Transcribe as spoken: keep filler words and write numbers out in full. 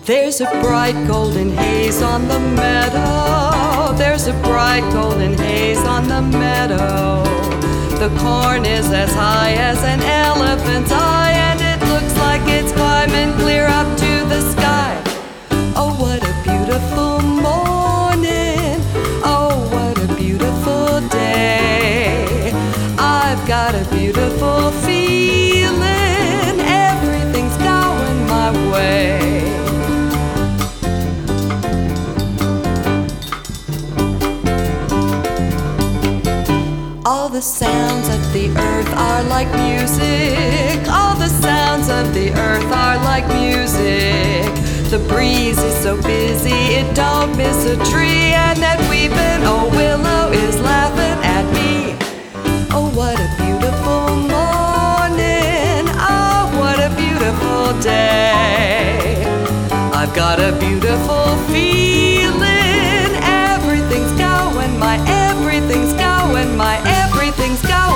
There's a bright golden haze on the meadow. There's a bright golden haze on the meadow. The corn is as high as an elephant's eye, and it looks like it's climbing clear up to the sky. Oh, what a beautiful morning. Oh, what a beautiful day. I've got a beautiful feeling. Everything's going my way. All the sounds of the earth are like music. All the sounds of the earth are like music. The breeze is so busy it don't miss a tree, and that weeping old willow is laughing at me. Oh, what a beautiful morning. Oh, what a beautiful day. I've got a beautiful feeling. Everything's going, my everything's going, my everything's going.